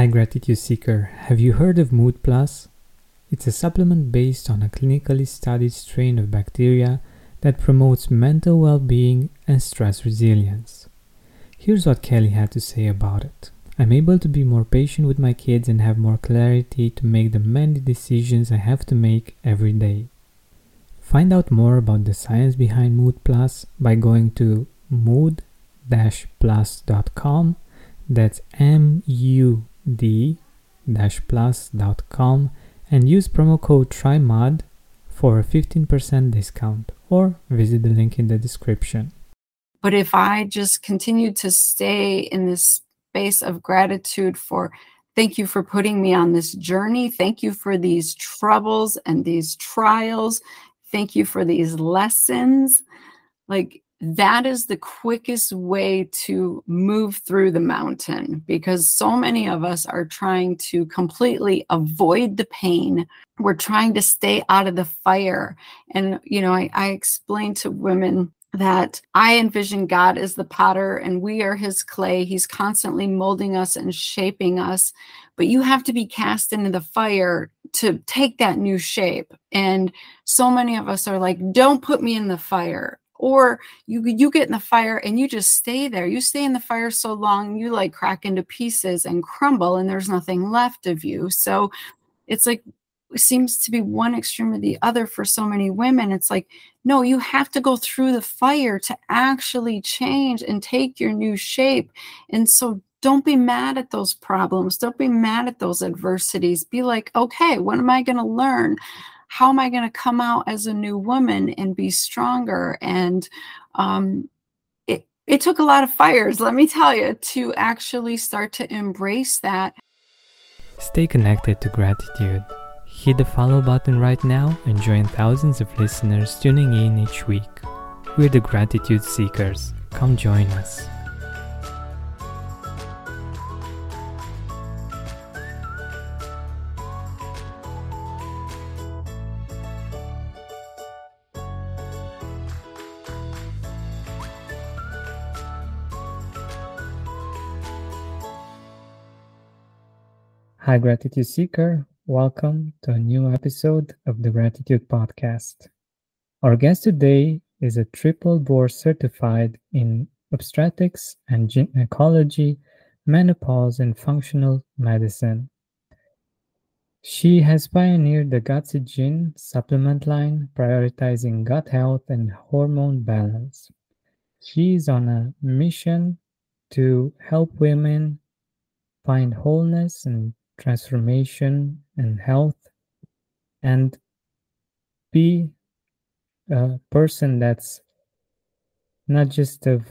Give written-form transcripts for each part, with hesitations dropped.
Hi Gratitude Seeker, have you heard of Mood Plus? It's a supplement based on a clinically studied strain of bacteria that promotes mental well-being and stress resilience. Here's what Kelly had to say about it. I'm able to be more patient with my kids and have more clarity to make the many decisions I have to make every day. Find out more about the science behind Mood Plus by going to mood-plus.com. That's MUD-plus.com and use promo code TRYMOD for a 15% discount, or visit the link in the description. But if I just continue to stay in this space of gratitude for, thank you for putting me on this journey, thank you for these troubles and these trials, thank you for these lessons, like that is the quickest way to move through the mountain, because so many of us are trying to completely avoid the pain. We're trying to stay out of the fire. And, I explain to women that I envision God as the potter and we are his clay. He's constantly molding us and shaping us, but you have to be cast into the fire to take that new shape. And so many of us are like, don't put me in the fire. Or you get in the fire and you just stay there. You stay in the fire so long, you like crack into pieces and crumble and there's nothing left of you. So it's like, it seems to be one extreme or the other for so many women. It's like, no, you have to go through the fire to actually change and take your new shape. And so don't be mad at those problems. Don't be mad at those adversities. Be like, okay, what am I going to learn? How am I going to come out as a new woman and be stronger? And it took a lot of fires, let me tell you, to actually start to embrace that. Stay connected to gratitude. Hit the follow button right now and join thousands of listeners tuning in each week. We're the Gratitude Seekers. Come join us. Hi Gratitude Seeker, welcome to a new episode of the Gratitude Podcast. Our guest today is a triple board certified in obstetrics and gynecology, menopause, and functional medicine. She has pioneered the Gutsigyn supplement line, prioritizing gut health and hormone balance. She is on a mission to help women find wholeness and transformation and health, and be a person that's not just of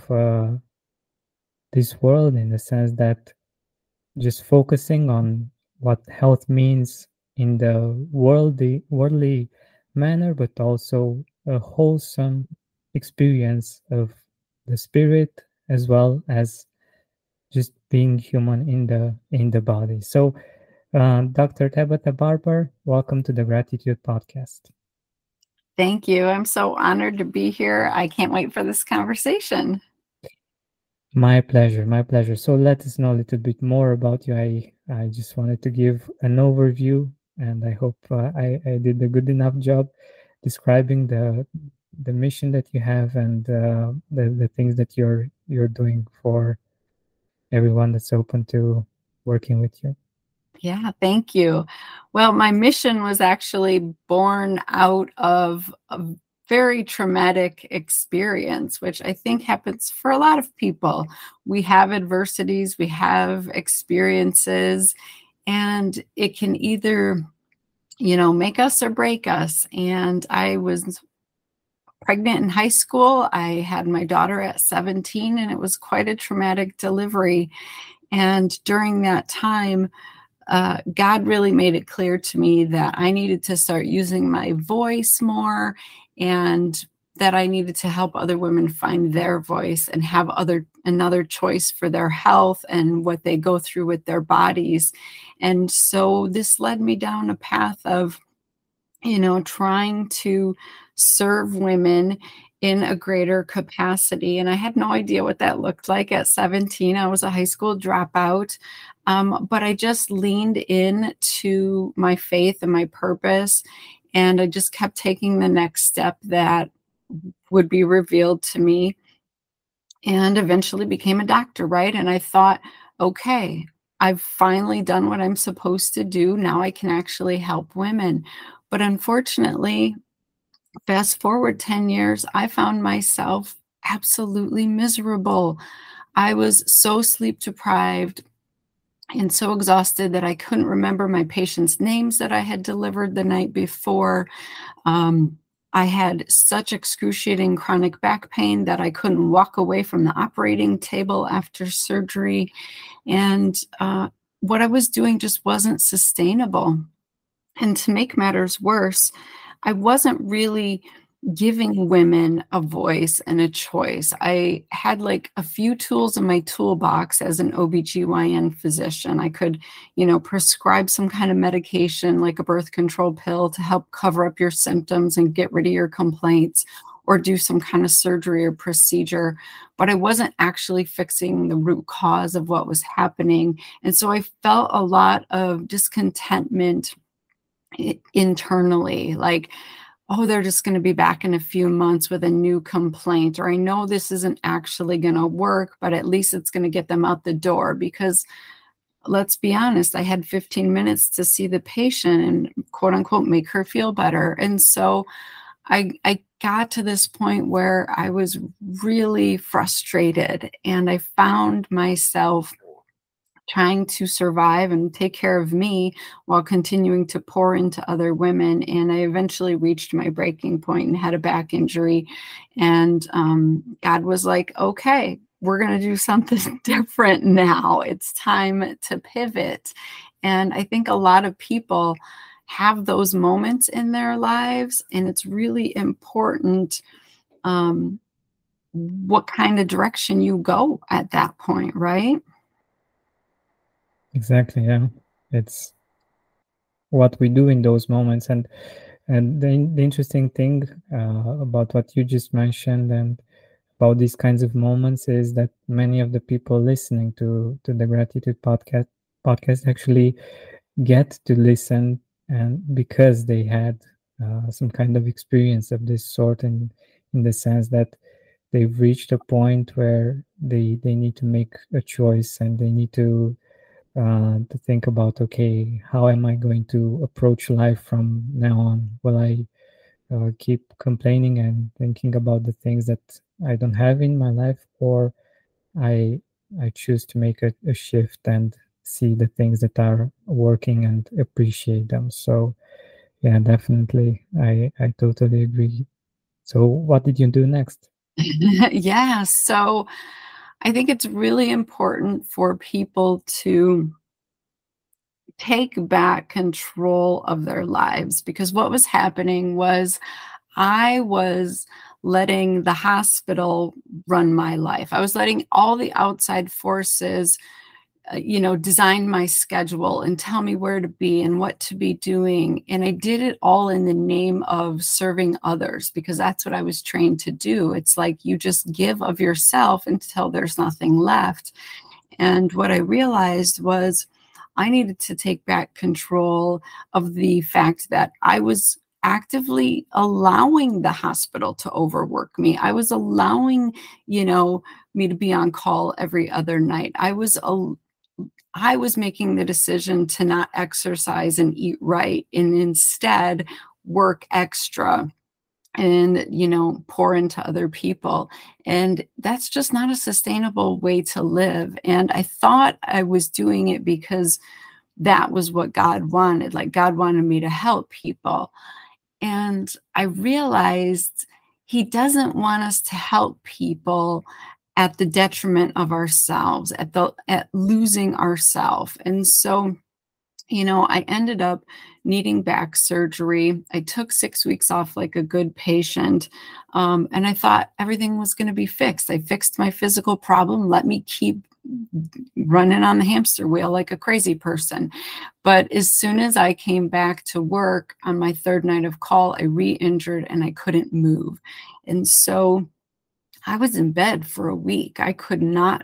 this world, in the sense that just focusing on what health means in the worldly manner, but also a wholesome experience of the spirit, as well as just being human in the body. So Dr. Tabitha Barber, welcome to the Gratitude Podcast. Thank you. I'm so honored to be here. I can't wait for this conversation. My pleasure, my pleasure. So let us know a little bit more about you. I just wanted to give an overview, and I hope I did a good enough job describing the mission that you have and the things that you're doing for everyone that's open to working with you. Yeah, thank you. Well, my mission was actually born out of a very traumatic experience, which I think happens for a lot of people. We have adversities, we have experiences, and it can either, make us or break us. And I was pregnant in high school. I had my daughter at 17, and it was quite a traumatic delivery. And during that time, God really made it clear to me that I needed to start using my voice more, and that I needed to help other women find their voice and have another choice for their health and what they go through with their bodies. And so this led me down a path of, trying to serve women in a greater capacity. And I had no idea what that looked like at 17. I was a high school dropout. But I just leaned in to my faith and my purpose, and I just kept taking the next step that would be revealed to me, and eventually became a doctor, right? And I thought, okay, I've finally done what I'm supposed to do. Now I can actually help women. But unfortunately, fast forward 10 years, I found myself absolutely miserable. I was so sleep deprived and so exhausted that I couldn't remember my patients' names that I had delivered the night before. Um, I had such excruciating chronic back pain that I couldn't walk away from the operating table after surgery. And what I was doing just wasn't sustainable. And to make matters worse, I wasn't really giving women a voice and a choice. I had like a few tools in my toolbox as an OBGYN physician. I could, prescribe some kind of medication like a birth control pill to help cover up your symptoms and get rid of your complaints, or do some kind of surgery or procedure. But I wasn't actually fixing the root cause of what was happening. And so I felt a lot of discontentment internally, like, oh, they're just going to be back in a few months with a new complaint, or I know this isn't actually going to work, but at least it's going to get them out the door. Because let's be honest, I had 15 minutes to see the patient and quote unquote make her feel better. And so I got to this point where I was really frustrated, and I found myself trying to survive and take care of me while continuing to pour into other women. And I eventually reached my breaking point and had a back injury. And God was like, okay, we're going to do something different now. It's time to pivot. And I think a lot of people have those moments in their lives, and it's really important what kind of direction you go at that point, right? Exactly, yeah. It's what we do in those moments. And the interesting thing about what you just mentioned and about these kinds of moments is that many of the people listening to the Gratitude podcast actually get to listen, and because they had some kind of experience of this sort, and in the sense that they've reached a point where they need to make a choice, and they need to think about, okay, how am I going to approach life from now on? Will I keep complaining and thinking about the things that I don't have in my life, or I I choose to make a shift and see the things that are working and appreciate them. So yeah, definitely, I totally agree. So what did you do next? Yeah. So I think it's really important for people to take back control of their lives, because what was happening was I was letting the hospital run my life. I was letting all the outside forces design my schedule and tell me where to be and what to be doing. And I did it all in the name of serving others, because that's what I was trained to do. It's like you just give of yourself until there's nothing left. And what I realized was I needed to take back control of the fact that I was actively allowing the hospital to overwork me. I was allowing, me to be on call every other night. I was making the decision to not exercise and eat right, and instead work extra and pour into other people. And that's just not a sustainable way to live. And I thought I was doing it because that was what God wanted. Like, God wanted me to help people. And I realized he doesn't want us to help people at the detriment of ourselves, at losing ourselves. And so, I ended up needing back surgery. I took 6 weeks off like a good patient. And I thought everything was going to be fixed. I fixed my physical problem. Let me keep running on the hamster wheel like a crazy person. But as soon as I came back to work on my third night of call, I re-injured and I couldn't move. And so I was in bed for a week. I could not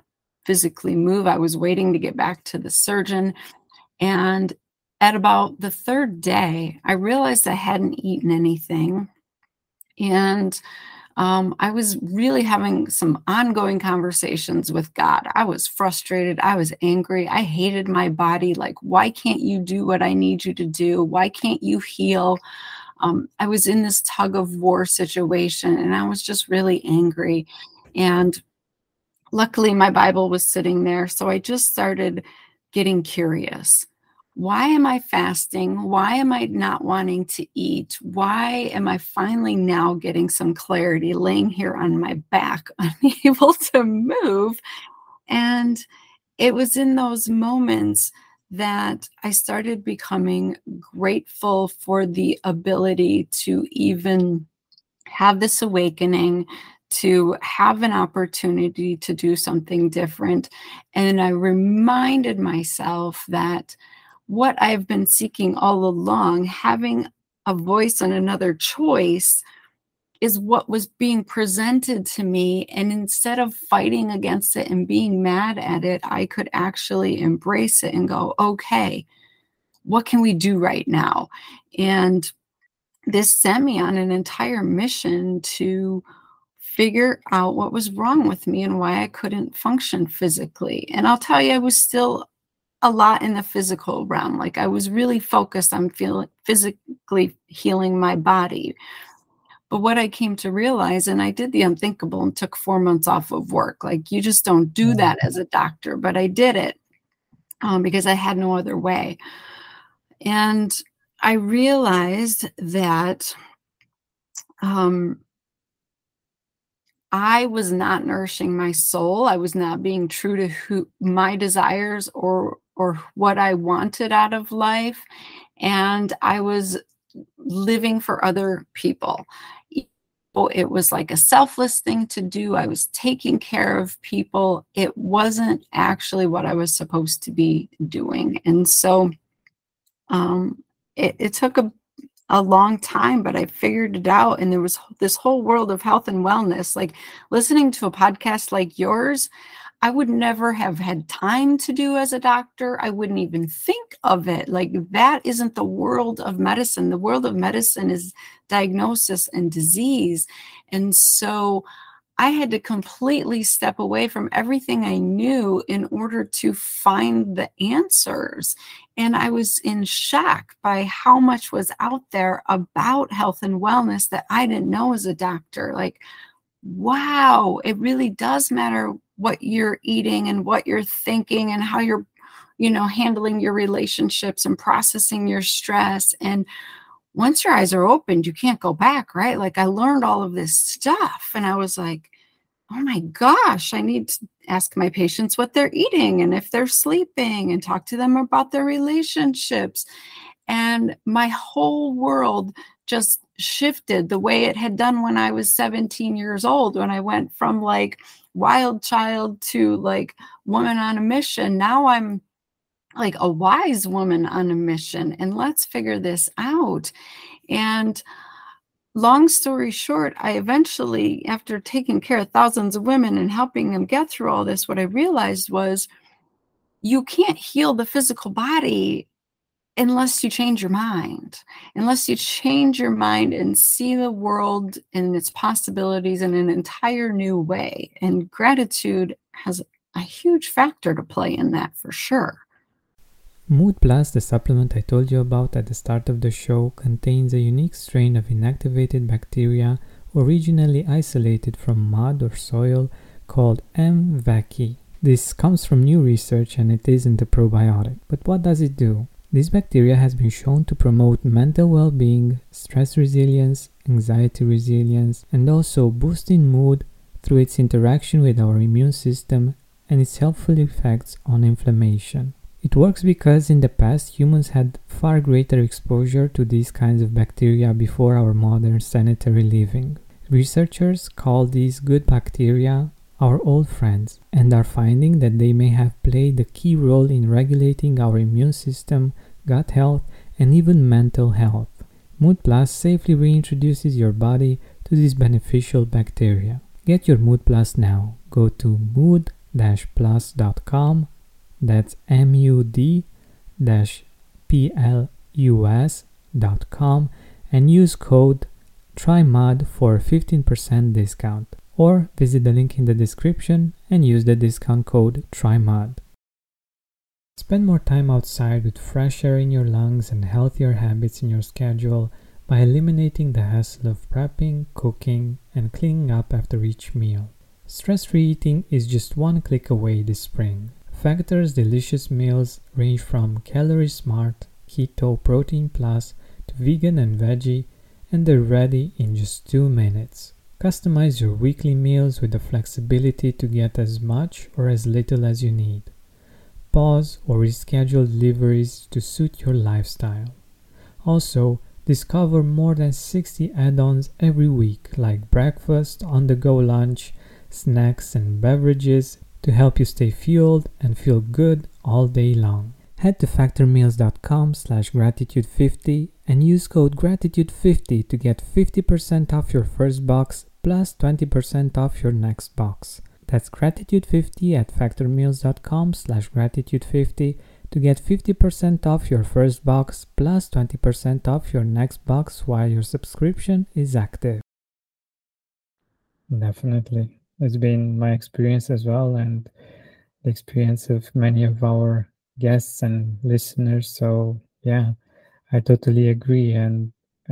physically move. I was waiting to get back to the surgeon. And at about the third day, I realized I hadn't eaten anything. And I was really having some ongoing conversations with God. I was frustrated. I was angry. I hated my body. Like, why can't you do what I need you to do? Why can't you heal? I was in this tug of war situation, and I was just really angry. And luckily, my Bible was sitting there. So I just started getting curious. Why am I fasting? Why am I not wanting to eat? Why am I finally now getting some clarity, laying here on my back, unable to move? And it was in those moments that I started becoming grateful for the ability to even have this awakening, to have an opportunity to do something different. And I reminded myself that what I've been seeking all along, having a voice and another choice, is what was being presented to me. And instead of fighting against it and being mad at it, I could actually embrace it and go, okay, what can we do right now? And this sent me on an entire mission to figure out what was wrong with me and why I couldn't function physically. And I'll tell you, I was still a lot in the physical realm. Like, I was really focused on physically healing my body. But what I came to realize, and I did the unthinkable and took 4 months off of work. Like, you just don't do that as a doctor, but I did it because I had no other way. And I realized that I was not nourishing my soul. I was not being true to my desires or what I wanted out of life. And I was living for other people. It was like a selfless thing to do. I was taking care of people. It wasn't actually what I was supposed to be doing. And so it took a long time, but I figured it out. And there was this whole world of health and wellness. Like, listening to a podcast like yours, I would never have had time to do as a doctor. I wouldn't even think of it. Like, that isn't the world of medicine. The world of medicine is diagnosis and disease. And so I had to completely step away from everything I knew in order to find the answers. And I was in shock by how much was out there about health and wellness that I didn't know as a doctor. Like, wow, it really does matter what you're eating and what you're thinking and how you're, handling your relationships and processing your stress. And once your eyes are opened, you can't go back, right? Like, I learned all of this stuff and I was like, oh my gosh, I need to ask my patients what they're eating and if they're sleeping and talk to them about their relationships. And my whole world just shifted the way it had done when I was 17 years old, when I went from like wild child to like woman on a mission. Now I'm like a wise woman on a mission, and let's figure this out. And long story short, I eventually, after taking care of thousands of women and helping them get through all this, what I realized was you can't heal the physical body unless you change your mind, unless you change your mind and see the world and its possibilities in an entire new way. And gratitude has a huge factor to play in that, for sure. Mood Plus, the supplement I told you about at the start of the show, contains a unique strain of inactivated bacteria originally isolated from mud or soil called M. vaccae. This comes from new research and it isn't a probiotic. But what does it do? This bacteria has been shown to promote mental well-being, stress resilience, anxiety resilience, and also boosting mood through its interaction with our immune system and its helpful effects on inflammation. It works because in the past humans had far greater exposure to these kinds of bacteria before our modern sanitary living. Researchers call these good bacteria our old friends and are finding that they may have played a key role in regulating our immune system, gut health, and even mental health. Mood Plus safely reintroduces your body to these beneficial bacteria. Get your Mood Plus now. Go to mood.plus mud-plus.com. That's mud-plus.com, and use code TRYMUD for a 15% discount. Or visit the link in the description and use the discount code TRYMUD. Spend more time outside with fresh air in your lungs and healthier habits in your schedule by eliminating the hassle of prepping, cooking, and cleaning up after each meal. Stress-free eating is just one click away this spring. Factor's delicious meals range from Calorie Smart, Keto, Protein Plus to vegan and veggie, and they're ready in just 2 minutes. Customize your weekly meals with the flexibility to get as much or as little as you need. Pause or reschedule deliveries to suit your lifestyle. Also, discover more than 60 add-ons every week, like breakfast, on-the-go lunch, snacks, and beverages to help you stay fueled and feel good all day long. Head to factormeals.com/gratitude50 and use code gratitude50 to get 50% off your first box plus 20% off your next box. That's gratitude50 at factormeals.com/gratitude50 to get 50% off your first box plus 20% off your next box while your subscription is active. Definitely. It's been my experience as well, and the experience of many of our guests and listeners. So yeah, I totally agree. And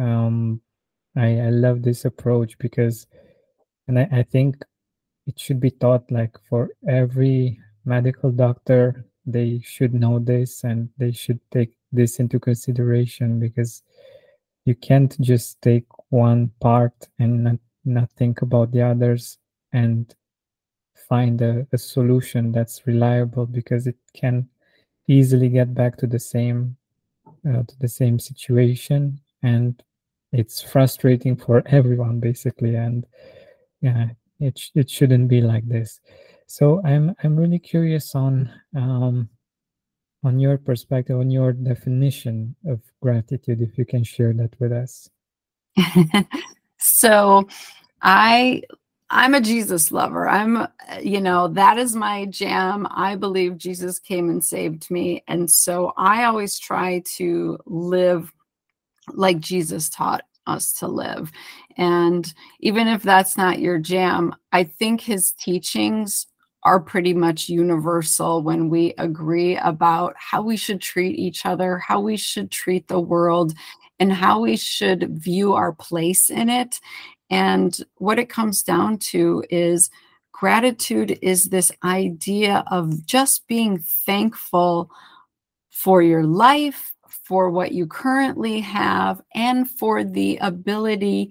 I love this approach because, and I think it should be taught like for every medical doctor, they should know this and they should take this into consideration, because you can't just take one part and not think about the others and find a solution that's reliable, because it can easily get back to the same situation, and it's frustrating for everyone basically. And yeah, it shouldn't be like this. So I'm really curious on your perspective, on your definition of gratitude, if you can share that with us. So I'm a Jesus lover. That is my jam. I believe Jesus came and saved me. And so I always try to live like Jesus taught us to live. And even if that's not your jam, I think his teachings are pretty much universal when we agree about how we should treat each other, how we should treat the world, and how we should view our place in it. And what it comes down to is gratitude is this idea of just being thankful for your life, for what you currently have, and for the ability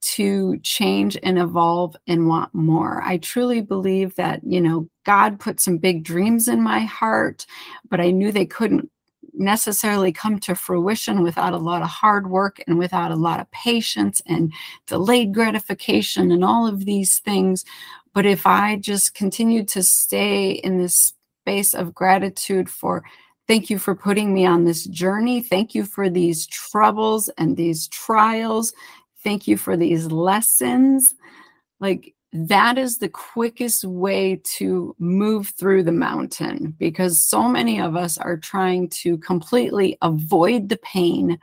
to change and evolve and want more. I truly believe that, God put some big dreams in my heart, but I knew they couldn't necessarily come to fruition without a lot of hard work and without a lot of patience and delayed gratification and all of these things. But if I just continued to stay in this space of gratitude for thank you for putting me on this journey. Thank you for these troubles and these trials. Thank you for these lessons. Like, that is the quickest way to move through the mountain, because so many of us are trying to completely avoid the pain.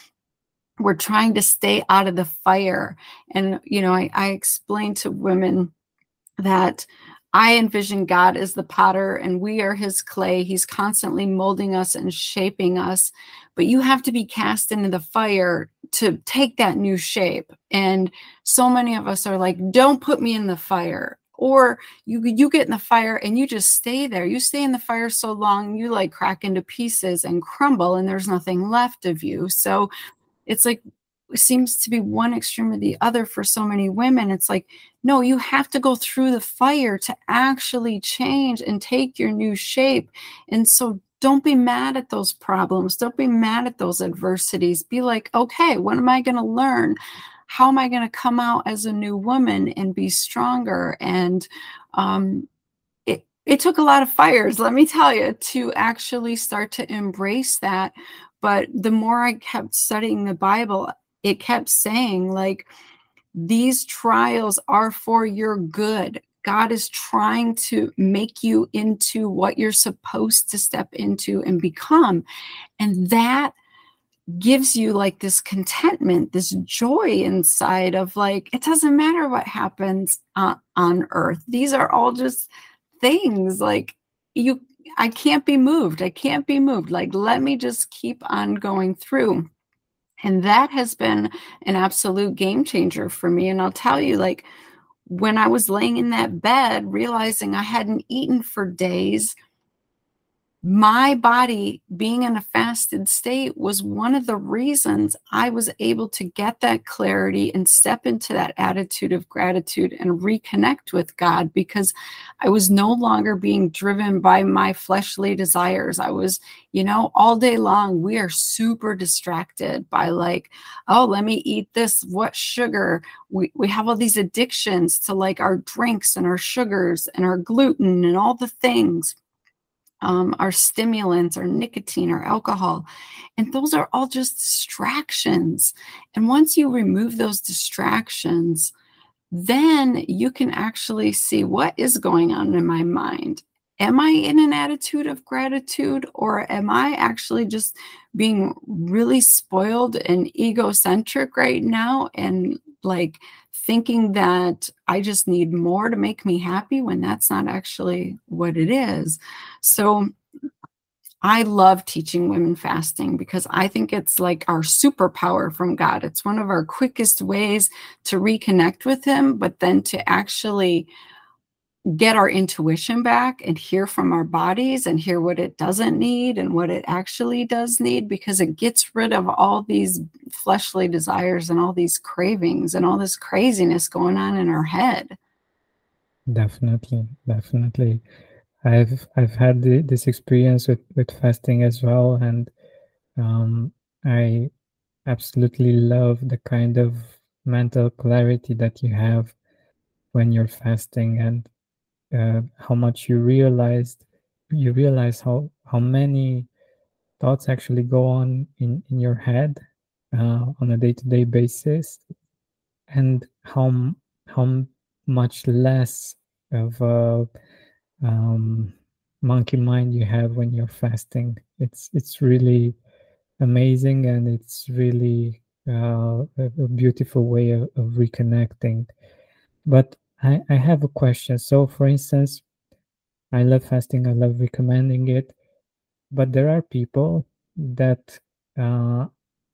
We're trying to stay out of the fire. And, I explain to women that I envision God as the potter and we are his clay. He's constantly molding us and shaping us, but you have to be cast into the fire to take that new shape. And so many of us are like, don't put me in the fire. Or you get in the fire and you just stay there. You stay in the fire so long, you like crack into pieces and crumble and there's nothing left of you. So it's like, it seems to be one extreme or the other for so many women. It's like, no, you have to go through the fire to actually change and take your new shape. And so don't be mad at those problems. Don't be mad at those adversities. Be like, okay, what am I going to learn? How am I going to come out as a new woman and be stronger? And it took a lot of fires, let me tell you, to actually start to embrace that. But the more I kept studying the Bible, it kept saying, like, these trials are for your good. God is trying to make you into what you're supposed to step into and become. And that gives you like this contentment, this joy inside of like, it doesn't matter what happens on earth. These are all just things like I can't be moved. I can't be moved. Like, let me just keep on going through. And that has been an absolute game changer for me. And I'll tell you, like, when I was laying in that bed, realizing I hadn't eaten for days, my body being in a fasted state was one of the reasons I was able to get that clarity and step into that attitude of gratitude and reconnect with God, because I was no longer being driven by my fleshly desires. I was, all day long, we are super distracted by like, oh, let me eat this. What sugar? We have all these addictions to like our drinks and our sugars and our gluten and all the things. Our stimulants, our nicotine, our alcohol. And those are all just distractions. And once you remove those distractions, then you can actually see what is going on in my mind. Am I in an attitude of gratitude, or am I actually just being really spoiled and egocentric right now and like thinking that I just need more to make me happy when that's not actually what it is? So I love teaching women fasting because I think it's like our superpower from God. It's one of our quickest ways to reconnect with Him, but then to actually get our intuition back and hear from our bodies and hear what it doesn't need and what it actually does need, because it gets rid of all these fleshly desires and all these cravings and all this craziness going on in our head. Definitely. I've had this experience with fasting as well, and I absolutely love the kind of mental clarity that you have when you're fasting, and how much you realize how many thoughts actually go on in your head on a day-to-day basis, and how much less of a monkey mind you have when you're fasting. It's really amazing, and it's really a beautiful way of reconnecting. But I have a question. So, for instance, I love fasting. I love recommending it, but there are people that uh,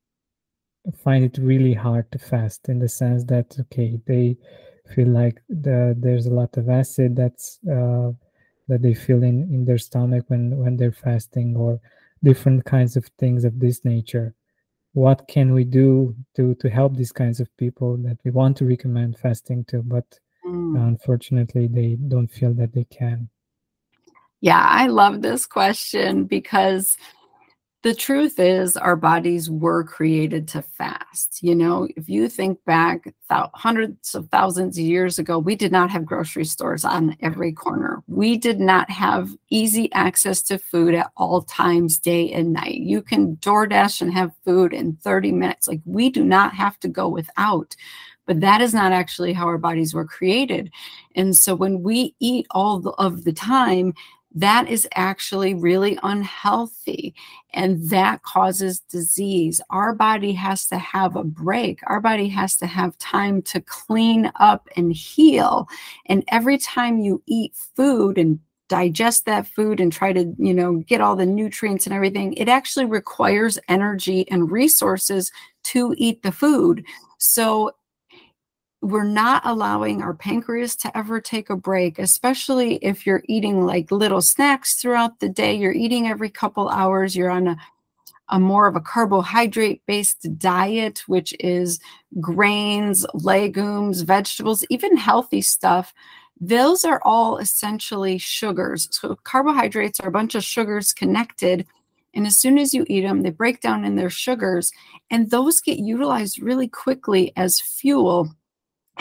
find it really hard to fast, in the sense that, okay, they feel like there's a lot of acid that they feel in their stomach when they're fasting, or different kinds of things of this nature. What can we do to help these kinds of people that we want to recommend fasting to, but unfortunately they don't feel that they can? Yeah, I love this question because the truth is our bodies were created to fast. If you think back hundreds of thousands of years ago, we did not have grocery stores on every corner. We did not have easy access to food at all times, day and night. You can DoorDash and have food in 30 minutes. Like, we do not have to go without. But that is not actually how our bodies were created. And so when we eat all of the time, that is actually really unhealthy, and that causes disease. Our body has to have a break. Our body has to have time to clean up and heal. And every time you eat food and digest that food and try to, get all the nutrients and everything, it actually requires energy and resources to eat the food. So we're not allowing our pancreas to ever take a break, especially if you're eating like little snacks throughout the day. You're eating every couple hours. You're on a more of a carbohydrate-based diet, which is grains, legumes, vegetables, even healthy stuff. Those are all essentially sugars. So carbohydrates are a bunch of sugars connected. And as soon as you eat them, they break down in their sugars, and those get utilized really quickly as fuel.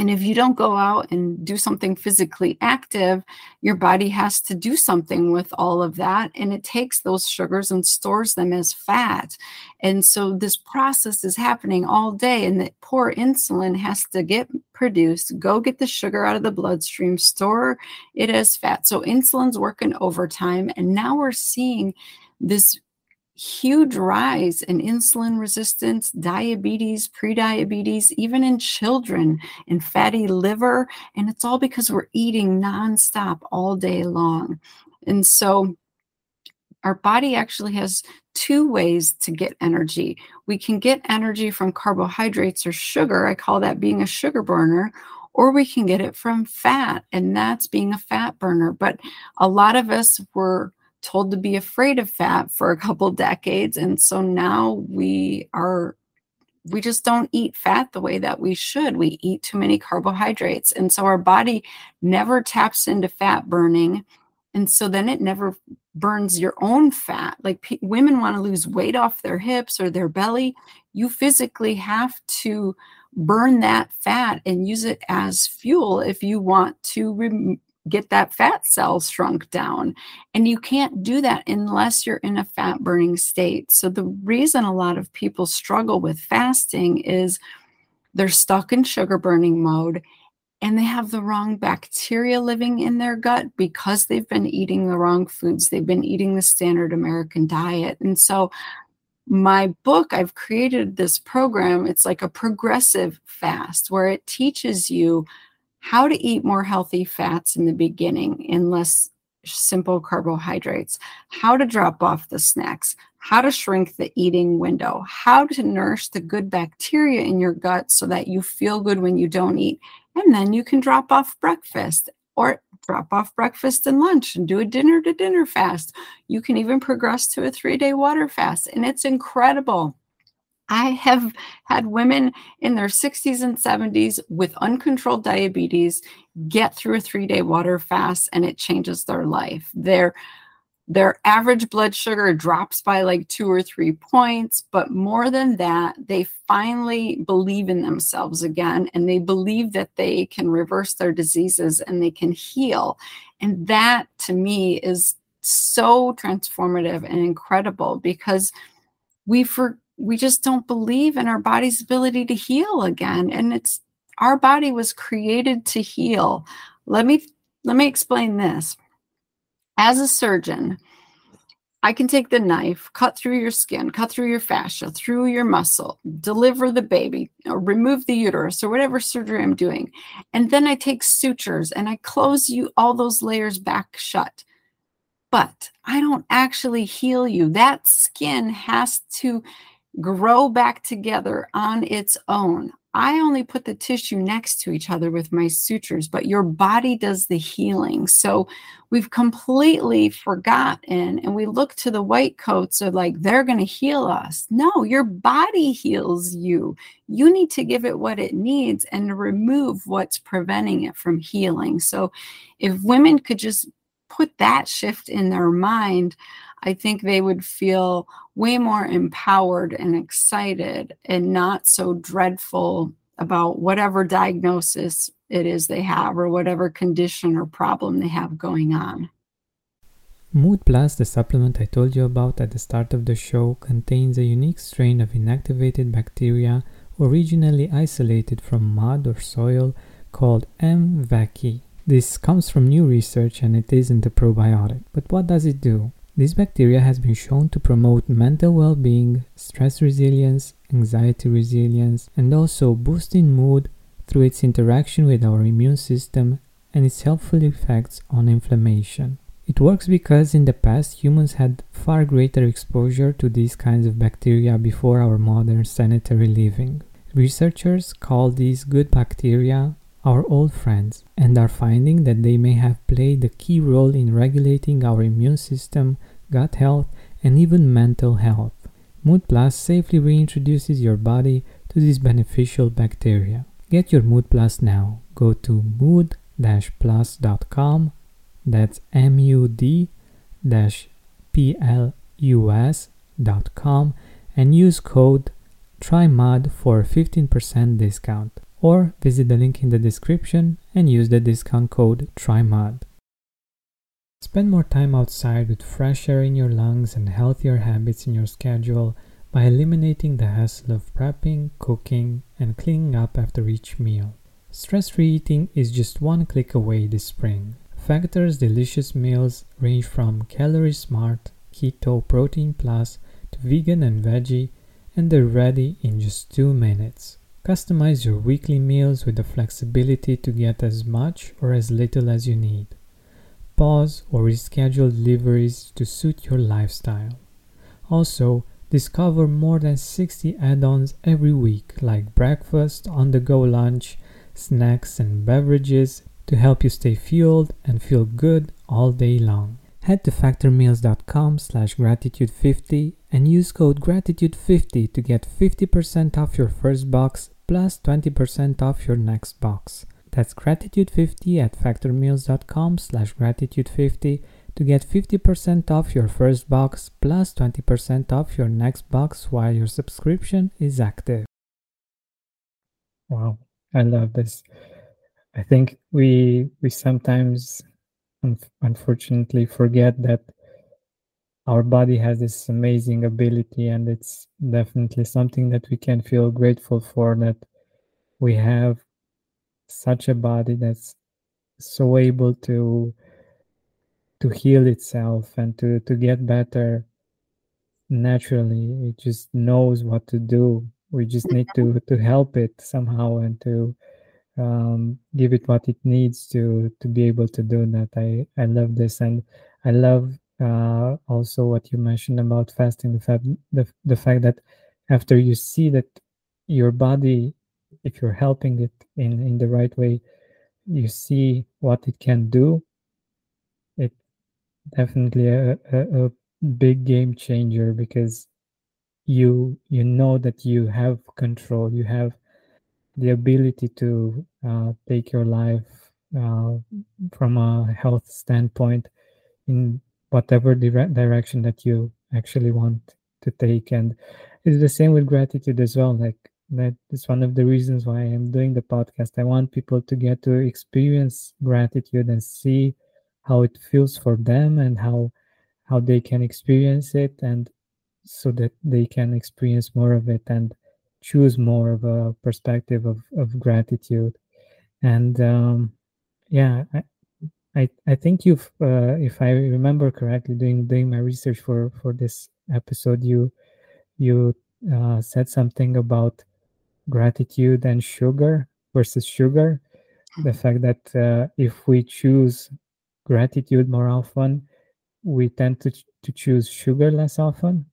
And if you don't go out and do something physically active, your body has to do something with all of that. And it takes those sugars and stores them as fat. And so this process is happening all day. And the poor insulin has to get produced, go get the sugar out of the bloodstream, store it as fat. So insulin's working overtime. And now we're seeing this huge rise in insulin resistance, diabetes, prediabetes, even in children, and fatty liver. And it's all because we're eating nonstop all day long. And so our body actually has two ways to get energy. We can get energy from carbohydrates or sugar. I call that being a sugar burner. Or we can get it from fat, and that's being a fat burner. But a lot of us were told to be afraid of fat for a couple decades. And so now we just don't eat fat the way that we should. We eat too many carbohydrates. And so our body never taps into fat burning. And so then it never burns your own fat. Like women want to lose weight off their hips or their belly. You physically have to burn that fat and use it as fuel if you want to get that fat cell shrunk down. And you can't do that unless you're in a fat burning state. So the reason a lot of people struggle with fasting is they're stuck in sugar burning mode, and they have the wrong bacteria living in their gut because they've been eating the wrong foods. They've been eating the standard American diet. And so my book, I've created this program. It's like a progressive fast where it teaches you how to eat more healthy fats in the beginning and less simple carbohydrates, how to drop off the snacks, how to shrink the eating window, how to nourish the good bacteria in your gut so that you feel good when you don't eat. And then you can drop off breakfast or drop off breakfast and lunch and do a dinner to dinner fast. You can even progress to a 3-day water fast. And it's incredible. I have had women in their 60s and 70s with uncontrolled diabetes get through a 3-day water fast, and it changes their life. Their average blood sugar drops by like 2 or 3 points, but more than that, they finally believe in themselves again, and they believe that they can reverse their diseases and they can heal. And that, to me, is so transformative and incredible because we just don't believe in our body's ability to heal again. And our body was created to heal. Let me explain this. As a surgeon, I can take the knife, cut through your skin, cut through your fascia, through your muscle, deliver the baby, or remove the uterus, or whatever surgery I'm doing. And then I take sutures and I close you all those layers back shut. But I don't actually heal you. That skin has to grow back together on its own. I only put the tissue next to each other with my sutures, but your body does the healing. So we've completely forgotten, and we look to the white coats of like, they're going to heal us. No, your body heals you. You need to give it what it needs and remove what's preventing it from healing. So if women could just put that shift in their mind, I think they would feel way more empowered and excited and not so dreadful about whatever diagnosis it is they have or whatever condition or problem they have going on. Mood Plus, the supplement I told you about at the start of the show, contains a unique strain of inactivated bacteria originally isolated from mud or soil called M. vaccae. This comes from new research and it isn't a probiotic. But what does it do? This bacteria has been shown to promote mental well-being, stress resilience, anxiety resilience, and also boosting mood through its interaction with our immune system and its helpful effects on inflammation. It works because in the past humans had far greater exposure to these kinds of bacteria before our modern sanitary living. Researchers call these good bacteria our old friends, and are finding that they may have played a key role in regulating our immune system, gut health, and even mental health. Mood Plus safely reintroduces your body to these beneficial bacteria. Get your Mood Plus now. Go to mood-plus.com, that's MUD-PLUS.com, and use code TRYMUD for a 15% discount. or visit the link in the description and use the discount code TRYMUD. Spend more time outside with fresh air in your lungs and healthier habits in your schedule by eliminating the hassle of prepping, cooking, and cleaning up after each meal. Stress-free eating is just one click away this spring. Factor's delicious meals range from Calorie Smart, Keto, Protein Plus to vegan and veggie, and they're ready in just 2 minutes. Customize your weekly meals with the flexibility to get as much or as little as you need. Pause or reschedule deliveries to suit your lifestyle. Also, discover more than 60 add-ons every week, like breakfast, on-the-go lunch, snacks, and beverages to help you stay fueled and feel good all day long. Head to factormeals.com/gratitude50 and use code gratitude50 to get 50% off your first box plus 20% off your next box. That's gratitude50 at factormeals.com/gratitude50 to get 50% off your first box plus 20% off your next box while your subscription is active. Wow, I love this. I think we sometimes unfortunately forget that our body has this amazing ability, and it's definitely something that we can feel grateful for, that we have such a body that's so able to heal itself and to get better naturally. It just knows what to do. We just need to help it somehow and to give it what it needs to be able to do that. I love this, and I love also what you mentioned about fasting. The fact that after you see that your body, if you're helping it in the right way, you see what it can do. It definitely a big game changer, because you know that you have control, you have the ability to take your life from a health standpoint in whatever direction that you actually want to take. And it's the same with gratitude as well. Like, that is one of the reasons why I'm doing the podcast. I want people to get to experience gratitude and see how it feels for them, and how they can experience it, and so that they can experience more of it and choose more of a perspective of gratitude. And yeah, I think you've, if I remember correctly, doing my research for this episode, you said something about gratitude and sugar versus sugar. The fact that if we choose gratitude more often, we tend to choose sugar less often.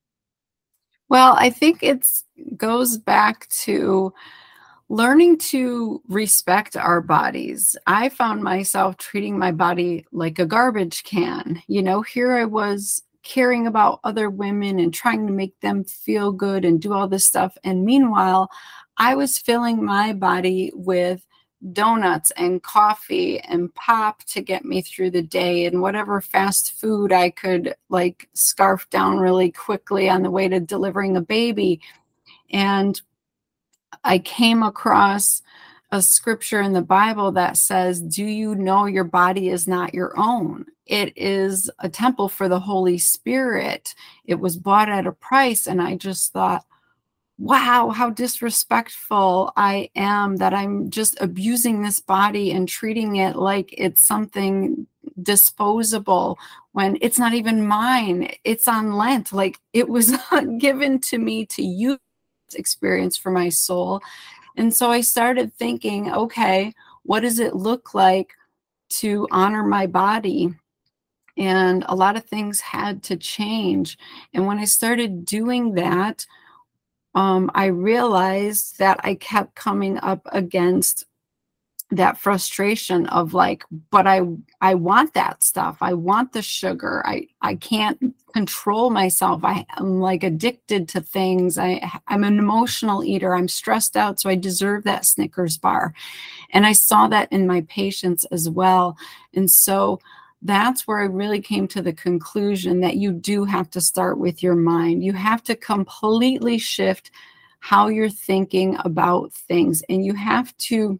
Well, I think it goes back to learning to respect our bodies. I found myself treating my body like a garbage can. Here I was caring about other women and trying to make them feel good and do all this stuff. And meanwhile, I was filling my body with donuts and coffee and pop to get me through the day, and whatever fast food I could scarf down really quickly on the way to delivering a baby. And I came across a scripture in the Bible that says, do you know your body is not your own? It is a temple for the Holy Spirit. It was bought at a price. And I just thought, wow, how disrespectful I am that I'm just abusing this body and treating it like it's something disposable when it's not even mine. It's on Lent. It was given to me to use experience for my soul. And so I started thinking, okay, what does it look like to honor my body? And a lot of things had to change. And when I started doing that, I realized that I kept coming up against that frustration of but I want that stuff. I want the sugar. I can't control myself. I'm addicted to things. I'm an emotional eater. I'm stressed out, so I deserve that Snickers bar. And I saw that in my patients as well. And so that's where I really came to the conclusion that you do have to start with your mind. You have to completely shift how you're thinking about things. And you have to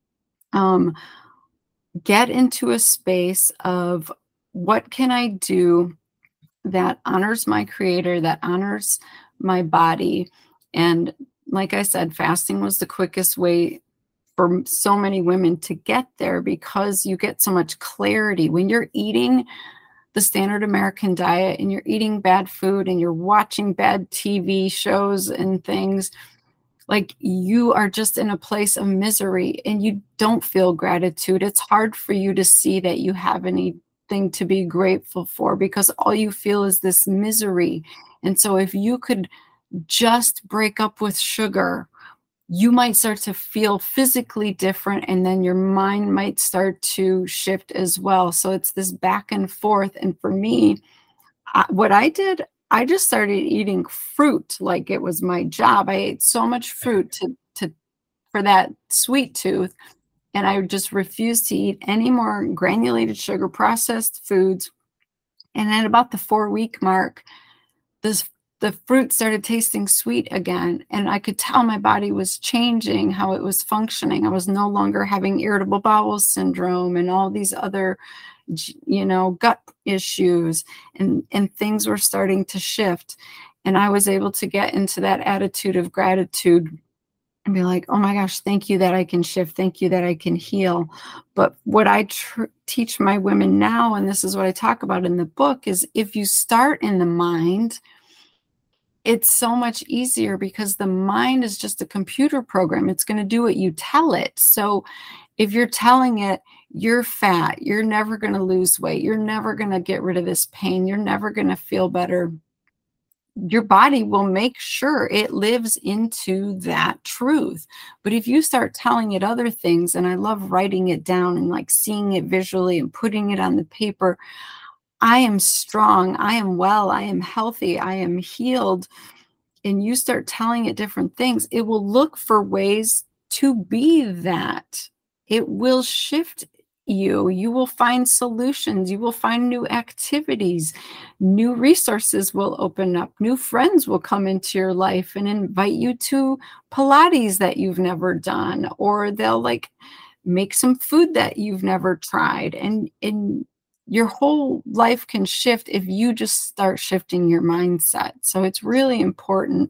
get into a space of, what can I do that honors my creator, that honors my body? And like I said, fasting was the quickest way for so many women to get there, because you get so much clarity when you're eating the standard American diet and you're eating bad food and you're watching bad TV shows and things. Like, you are just in a place of misery and you don't feel gratitude. It's hard for you to see that you have anything to be grateful for, because all you feel is this misery. And so if you could just break up with sugar, you might start to feel physically different, and then your mind might start to shift as well. So it's this back and forth. And for me, what I did, I just started eating fruit like it was my job. I ate so much fruit to for that sweet tooth, and I just refused to eat any more granulated sugar processed foods. And at about the 4-week mark, the fruit started tasting sweet again, and I could tell my body was changing how it was functioning. I was no longer having irritable bowel syndrome and all these other gut issues, and things were starting to shift. And I was able to get into that attitude of gratitude and be like, oh my gosh, thank you that I can shift. Thank you that I can heal. But what I teach my women now, and this is what I talk about in the book, is if you start in the mind, it's so much easier, because the mind is just a computer program. It's going to do what you tell it. So if you're telling it, you're fat, you're never going to lose weight, you're never going to get rid of this pain, you're never going to feel better, your body will make sure it lives into that truth. But if you start telling it other things, and I love writing it down and like seeing it visually and putting it on the paper, I am strong, I am well, I am healthy, I am healed, and you start telling it different things, it will look for ways to be that. It will shift you. You will find solutions. You will find new activities. New resources will open up. New friends will come into your life and invite you to Pilates that you've never done, or they'll like make some food that you've never tried. And your whole life can shift if you just start shifting your mindset. So it's really important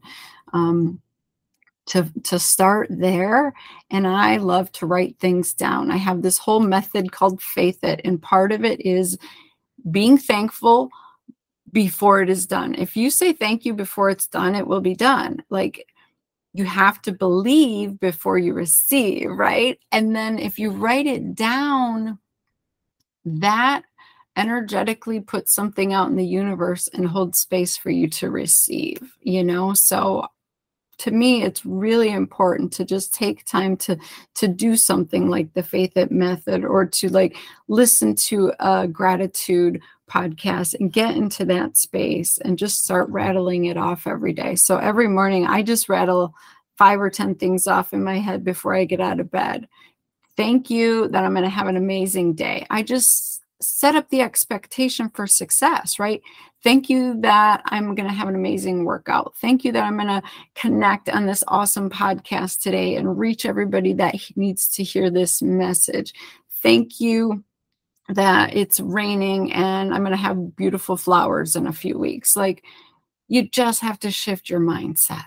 to start there. And I love to write things down. I have this whole method called Faith It, and part of it is being thankful before it is done. If you say thank you before it's done, it will be done. Like, you have to believe before you receive, right? And then if you write it down, that energetically puts something out in the universe and holds space for you to receive, So to me, it's really important to just take time to do something like the Faith It method, or to like listen to a gratitude podcast and get into that space and just start rattling it off every day. So every morning I just rattle 5 or 10 things off in my head before I get out of bed. Thank you that I'm going to have an amazing day. I just set up the expectation for success, right? Thank you that I'm going to have an amazing workout. Thank you that I'm going to connect on this awesome podcast today and reach everybody that needs to hear this message. Thank you that it's raining and I'm going to have beautiful flowers in a few weeks. Like, you just have to shift your mindset.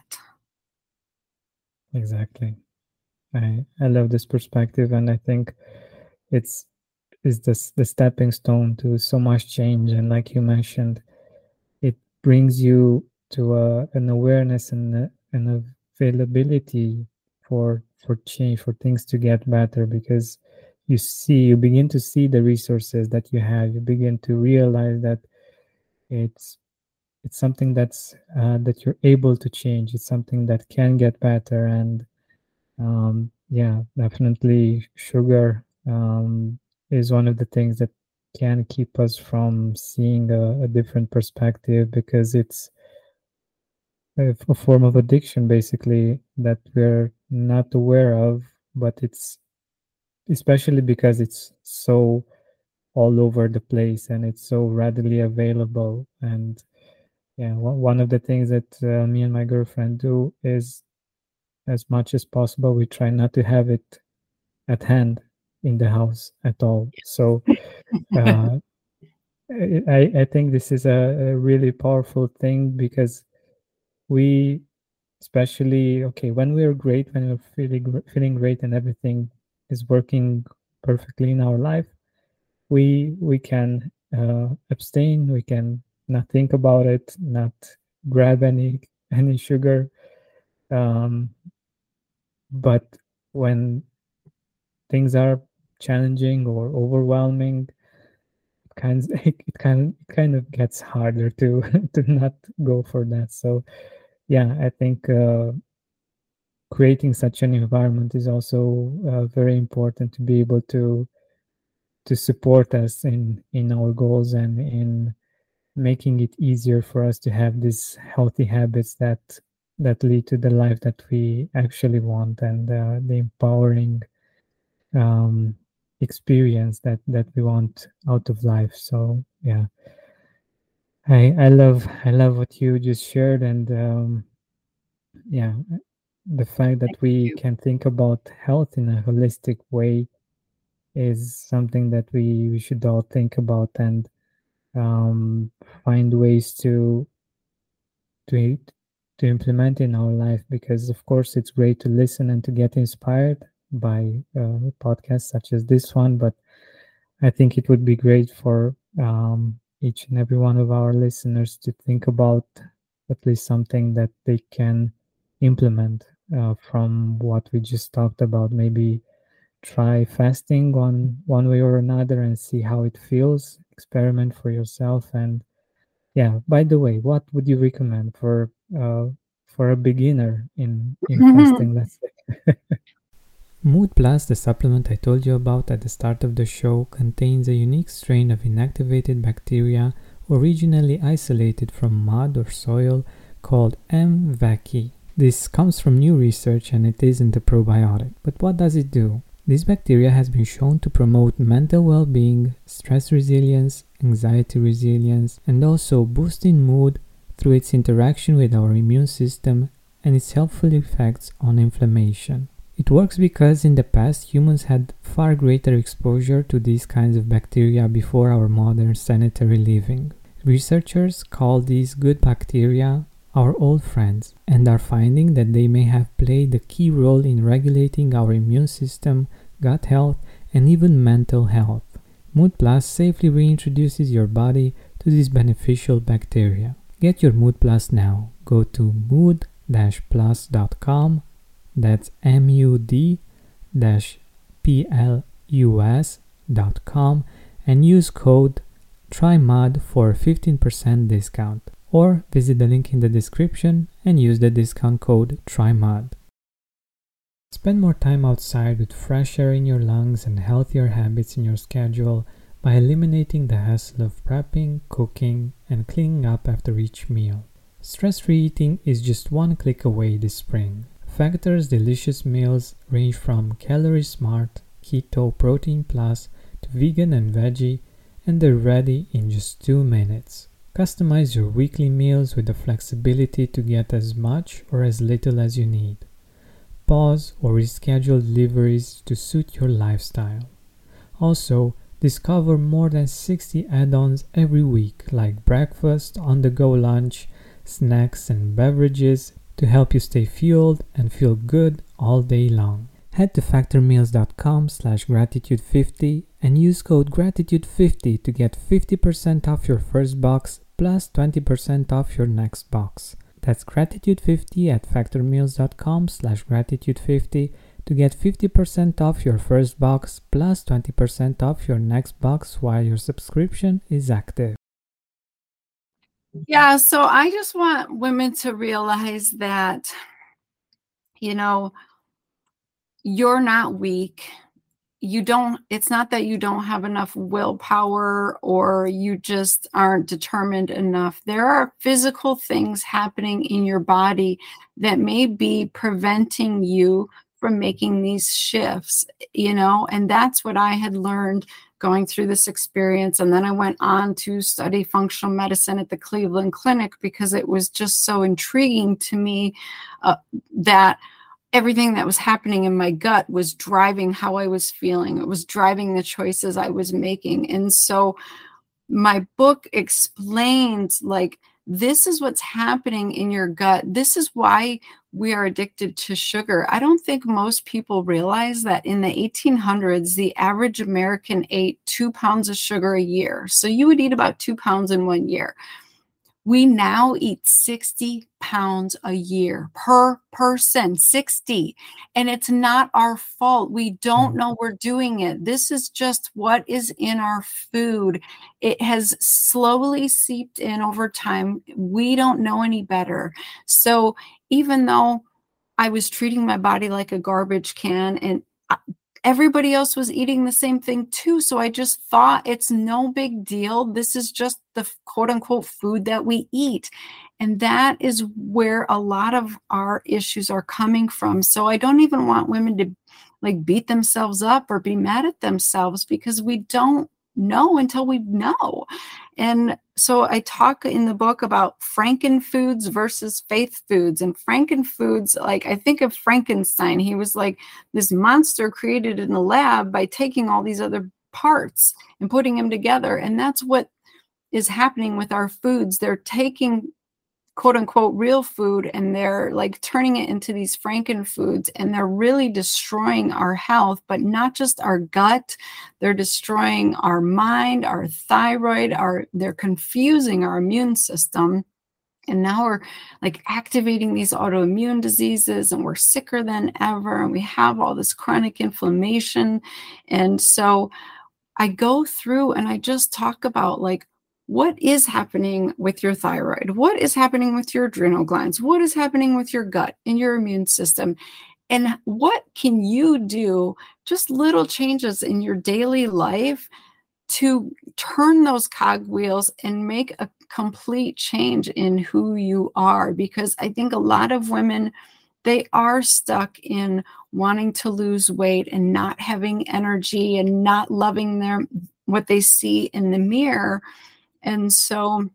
Exactly. I love this perspective, and I think it's the stepping stone to so much change. And like you mentioned, it brings you to an awareness and an availability for change, for things to get better, because you begin to see the resources that you have. You begin to realize that it's something that's that you're able to change. It's something that can get better. And yeah, definitely sugar is one of the things that can keep us from seeing a different perspective, because it's a form of addiction, basically, that we're not aware of, but it's especially because it's so all over the place and it's so readily available. And yeah, one of the things that me and my girlfriend do is as much as possible, we try not to have it at hand in the house at all. So I think this is a really powerful thing, because we, especially, okay, when we're great, when we're feeling great and everything is working perfectly in our life, we can abstain, we can not think about it, not grab any sugar. But when things are challenging or overwhelming, it kind of gets harder to to not go for that. So yeah, I think creating such an environment is also very important to be able to support us in our goals and in making it easier for us to have these healthy habits that lead to the life that we actually want, and the empowering um, experience that we want out of life. So yeah, I love what you just shared, and yeah, the fact that Thank we you. can think about health in a holistic way is something that we should all think about, and um, find ways to to implement in our life. Because of course it's great to listen and to get inspired by podcasts such as this one, but I think it would be great for each and every one of our listeners to think about at least something that they can implement from what we just talked about. Maybe try fasting one way or another and see how it feels. Experiment for yourself. And yeah, by the way, what would you recommend for a beginner in fasting, let's say? Mood Plus, the supplement I told you about at the start of the show, contains a unique strain of inactivated bacteria originally isolated from mud or soil called M. vaccae. This comes from new research and it isn't a probiotic. But what does it do? This bacteria has been shown to promote mental well-being, stress resilience, anxiety resilience, and also boosting mood through its interaction with our immune system and its helpful effects on inflammation. It works because in the past humans had far greater exposure to these kinds of bacteria before our modern sanitary living. Researchers call these good bacteria our old friends and are finding that they may have played a key role in regulating our immune system, gut health, and even mental health. Mood Plus safely reintroduces your body to these beneficial bacteria. Get your Mood Plus now. Go to mood-plus.com, that's MUD-PLUS.com, and use code TRYMUD for a 15% discount. Or visit the link in the description and use the discount code TRYMUD. Spend more time outside with fresh air in your lungs and healthier habits in your schedule by eliminating the hassle of prepping, cooking, and cleaning up after each meal. Stress-free eating is just one click away this spring. Factor's delicious meals range from Calorie Smart, Keto, Protein Plus to vegan and veggie, and they're ready in just 2 minutes. Customize your weekly meals with the flexibility to get as much or as little as you need. Pause or reschedule deliveries to suit your lifestyle. Also, discover more than 60 add-ons every week, like breakfast, on-the-go lunch, snacks, and beverages to help you stay fueled and feel good all day long. Head to factormeals.com/gratitude50 and use code gratitude50 to get 50% off your first box plus 20% off your next box. That's gratitude50 at factormeals.com/gratitude50 to get 50% off your first box plus 20% off your next box while your subscription is active. Yeah, so I just want women to realize that, you're not weak. It's not that you don't have enough willpower or you just aren't determined enough. There are physical things happening in your body that may be preventing you from making these shifts, and that's what I had learned going through this experience. And then I went on to study functional medicine at the Cleveland Clinic because it was just so intriguing to me that everything that was happening in my gut was driving how I was feeling. It was driving the choices I was making. And so my book explains, like, this is what's happening in your gut. This is why we are addicted to sugar. I don't think most people realize that in the 1800s, the average American ate 2 pounds of sugar a year. So you would eat about 2 pounds in 1 year. We now eat 60 pounds a year per person, 60. And it's not our fault. We don't know we're doing it. This is just what is in our food. It has slowly seeped in over time. We don't know any better. So even though I was treating my body like a garbage can, and everybody else was eating the same thing too. So I just thought, it's no big deal. This is just the quote unquote food that we eat. And that is where a lot of our issues are coming from. So I don't even want women to like beat themselves up or be mad at themselves, because we don't know until we know. And so I talk in the book about frankenfoods versus faith foods. And frankenfoods, like, I think of Frankenstein. He was like this monster created in a lab by taking all these other parts and putting them together. And that's what is happening with our foods. They're taking quote unquote real food and they're like turning it into these frankenfoods, and they're really destroying our health, but not just our gut. They're destroying our mind, our thyroid, they're confusing our immune system. And now we're like activating these autoimmune diseases, and we're sicker than ever, and we have all this chronic inflammation. And so I go through and I just talk about, like, what is happening with your thyroid? What is happening with your adrenal glands? What is happening with your gut and your immune system? And what can you do, just little changes in your daily life, to turn those cogwheels and make a complete change in who you are? Because I think a lot of women, they are stuck in wanting to lose weight and not having energy and not loving what they see in the mirror. And so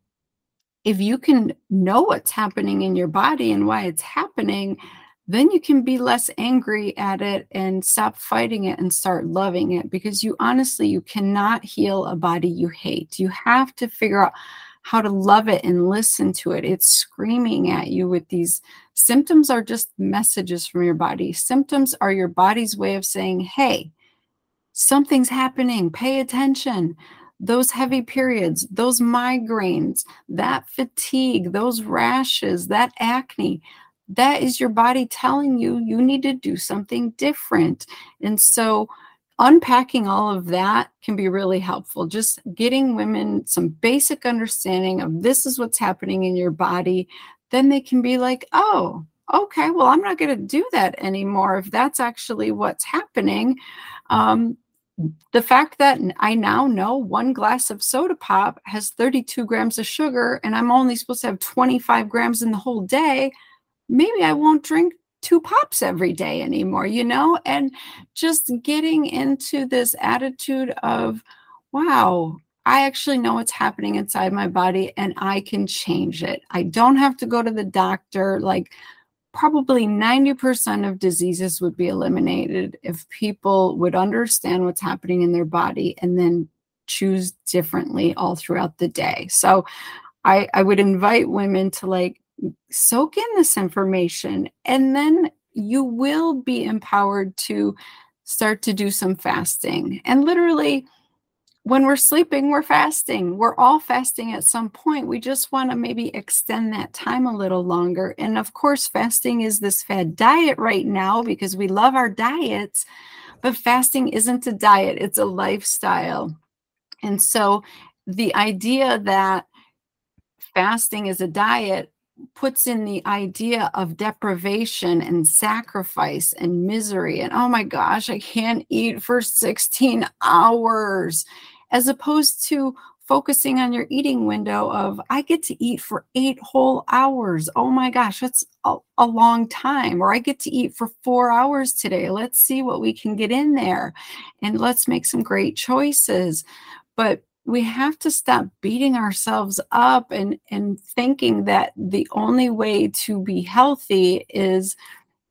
if you can know what's happening in your body and why it's happening, then you can be less angry at it and stop fighting it and start loving it. Because you cannot heal a body you hate. You have to figure out how to love it and listen to it. It's screaming at you with these symptoms. Are just messages from your body. Symptoms are your body's way of saying, hey, something's happening, pay attention. Those heavy periods, those migraines, that fatigue, those rashes, that acne, that is your body telling you you need to do something different. And so unpacking all of that can be really helpful. Just getting women some basic understanding of this is what's happening in your body. Then they can be like, oh, okay, well, I'm not going to do that anymore if that's actually what's happening. The fact that I now know one glass of soda pop has 32 grams of sugar and I'm only supposed to have 25 grams in the whole day, maybe I won't drink 2 pops every day anymore, and just getting into this attitude of, wow, I actually know what's happening inside my body and I can change it. I don't have to go to the doctor. Like, probably 90% of diseases would be eliminated if people would understand what's happening in their body and then choose differently all throughout the day. So I would invite women to like soak in this information, and then you will be empowered to start to do some fasting. And literally, when we're sleeping, we're fasting. We're all fasting at some point. We just want to maybe extend that time a little longer. And of course, fasting is this fad diet right now because we love our diets, but fasting isn't a diet, it's a lifestyle. And so the idea that fasting is a diet puts in the idea of deprivation and sacrifice and misery. And oh my gosh, I can't eat for 16 hours. As opposed to focusing on your eating window of, I get to eat for 8 whole hours. Oh my gosh, that's a long time. Or I get to eat for 4 hours today. Let's see what we can get in there. And let's make some great choices. But we have to stop beating ourselves up and thinking that the only way to be healthy is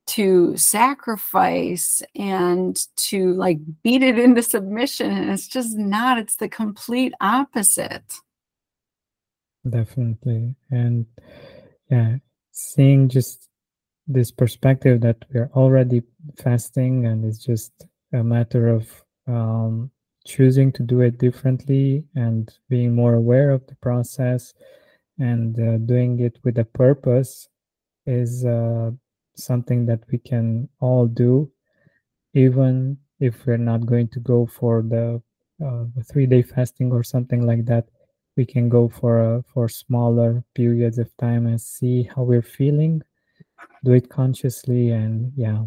to sacrifice and to like beat it into submission. And it's just not, it's the complete opposite. Definitely. And yeah, seeing just this perspective that we're already fasting and it's just a matter of choosing to do it differently and being more aware of the process and doing it with a purpose is something that we can all do, even if we're not going to go for the 3-day fasting or something like that. We can go for smaller periods of time and see how we're feeling. Do it consciously, and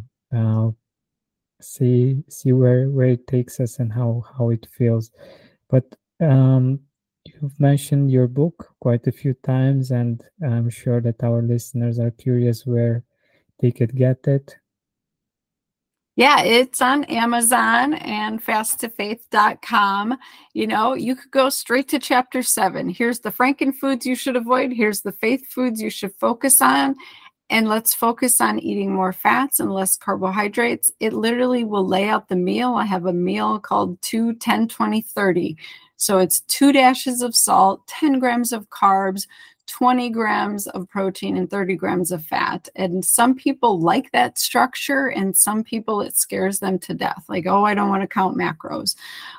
see where it takes us and how it feels. But you've mentioned your book quite a few times, and I'm sure that our listeners are curious where they could get it. Yeah, it's on Amazon and fasttofaith.com. You know, you could go straight to chapter 7. Here's the frankenfoods you should avoid. Here's the faith foods you should focus on. And let's focus on eating more fats and less carbohydrates. It literally will lay out the meal. I have a meal called 2, 10, 20, 30. So it's 2 dashes of salt, 10 grams of carbs, 20 grams of protein, and 30 grams of fat. And some people like that structure, and some people it scares them to death. Like, oh, I don't want to count macros.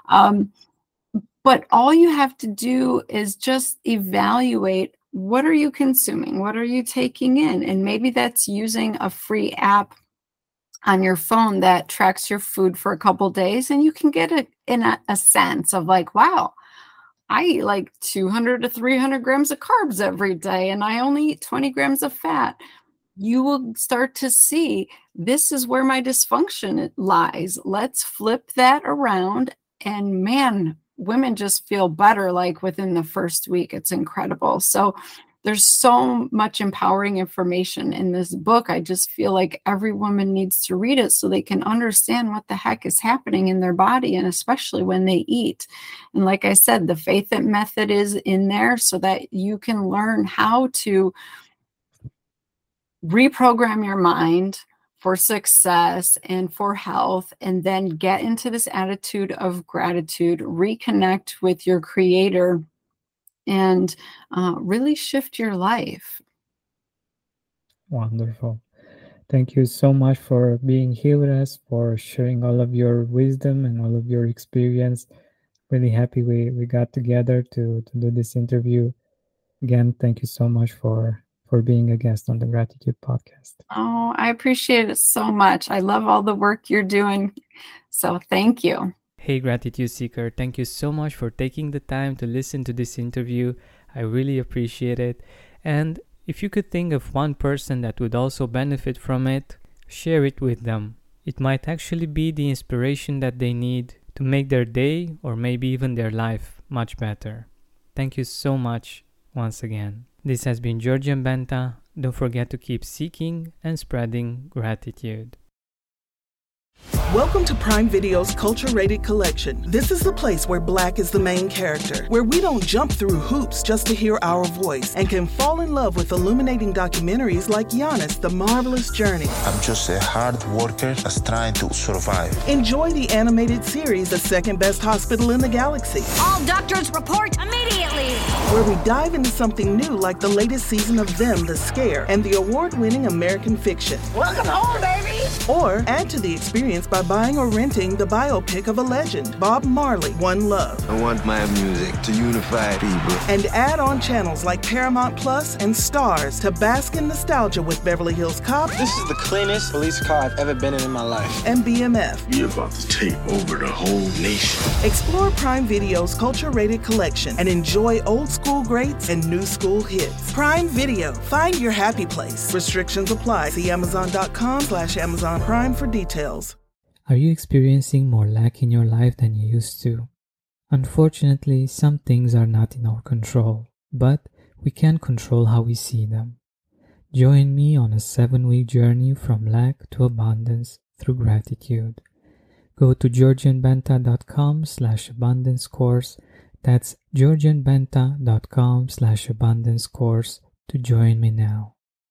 But all you have to do is just evaluate, what are you consuming? What are you taking in? And maybe that's using a free app on your phone that tracks your food for a couple days, and you can get it in a sense of like, wow, I eat like 200 to 300 grams of carbs every day, and I only eat 20 grams of fat. You will start to see, this is where my dysfunction lies. Let's flip that around. And man, women just feel better like within the first week. It's incredible. So there's so much empowering information in this book. I just feel like every woman needs to read it so they can understand what the heck is happening in their body, and especially when they eat. And like I said, the Faith It method is in there so that you can learn how to reprogram your mind for success and for health, and then get into this attitude of gratitude, reconnect with your creator, and really shift your life. Wonderful. Thank you so much for being here with us, for sharing all of your wisdom and all of your experience. Really happy we got together to do this interview. Again, thank you so much for being a guest on the Gratitude Podcast. Oh, I appreciate it so much. I love all the work you're doing. So thank you. Hey Gratitude Seeker, thank you so much for taking the time to listen to this interview. I really appreciate it. And if you could think of one person that would also benefit from it, share it with them. It might actually be the inspiration that they need to make their day or maybe even their life much better. Thank you so much once again. This has been Georgian Benta. Don't forget to keep seeking and spreading gratitude. Welcome to Prime Video's Culture Rated Collection. This is the place where Black is the main character, where we don't jump through hoops just to hear our voice, and can fall in love with illuminating documentaries like Giannis, The Marvelous Journey. I'm just a hard worker that's trying to survive. Enjoy the animated series, The Second Best Hospital in the Galaxy. All doctors report immediately! Where we dive into something new like the latest season of Them, The Scare, and the award-winning American Fiction. Welcome home, baby! Or add to the experience by buying or renting the biopic of a legend, Bob Marley, One Love. I want my music to unify people. And add on channels like Paramount Plus and Stars to bask in nostalgia with Beverly Hills Cop. This is the cleanest police car I've ever been in my life. And BMF. You're about to take over the whole nation. Explore Prime Video's culture-rated collection and enjoy old school greats and new school hits. Prime Video. Find your happy place. Restrictions apply. See Amazon.com/Amazon Prime for details. Are you experiencing more lack in your life than you used to? Unfortunately, some things are not in our control, but we can control how we see them. Join me on a 7-week journey from lack to abundance through gratitude. Go to georgianbenta.com/abundance course. That's georgianbenta.com/abundance course to join me now.